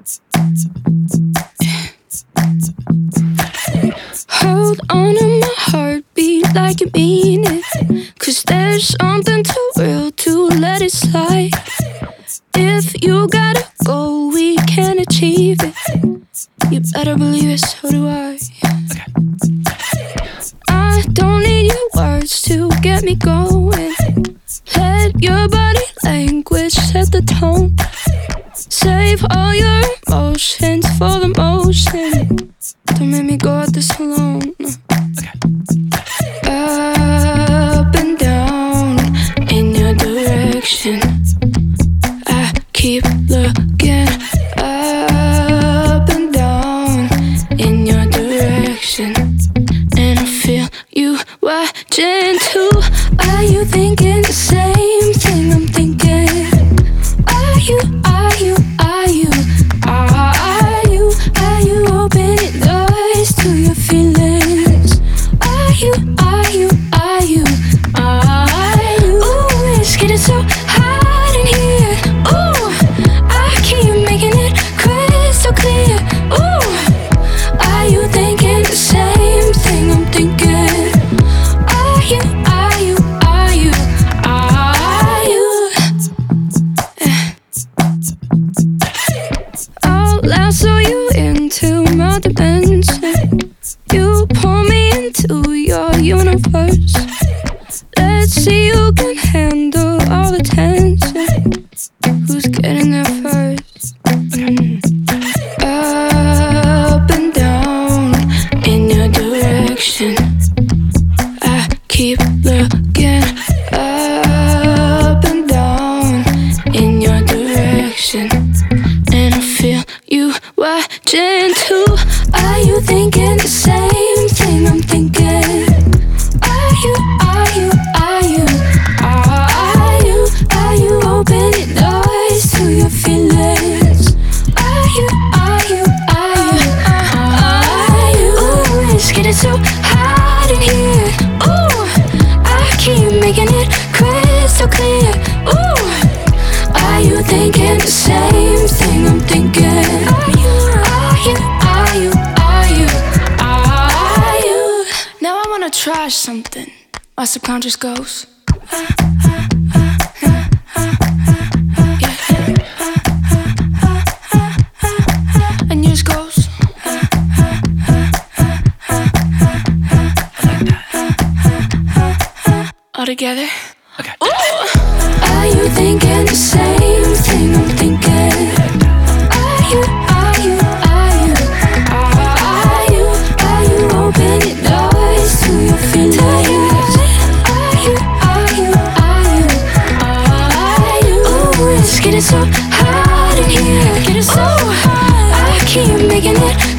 Hold on to my heartbeat like you mean it, 'cause there's something too real to let it slide. If you gotta go, we can achieve it. You better believe it, so do I. I don't need your words to get me going. Let your body language set the tone. Save all your emotions for the motion. Don't make me go at this alone. Up and down in your direction. I keep looking up and down in your direction, and I feel you watching too. Are you thinking the same thing I'm thinking? Are you opening doors to your feelings? Are you? Ooh, it's getting so hot in here. Ooh, I keep making it crystal clear. Ooh, are you thinking the same thing I'm thinking? Are you? I'll lasso you into my dimension. You pull me into your universe. Let's see who can handle all the tension. Who's getting there first? Up and down in your direction. I keep looking up and down in your direction, and I feel you watching too. Are you thinking the same thing I'm thinking? Are you? Opening doors to your feelings? Are you? Ooh, it's getting so hot in here. Ooh, I keep making it crystal clear. Ooh, are you thinking the same thing I'm thinking? Are you? Now I wanna try something. My subconscious goes. And yours goes. All together. Okay. Ooh. Are you thinking the same thing I'm thinking? Are you? Opening doors to your feelings? Are you? Ooh, it's getting so hot in here. Ooh, I keep making it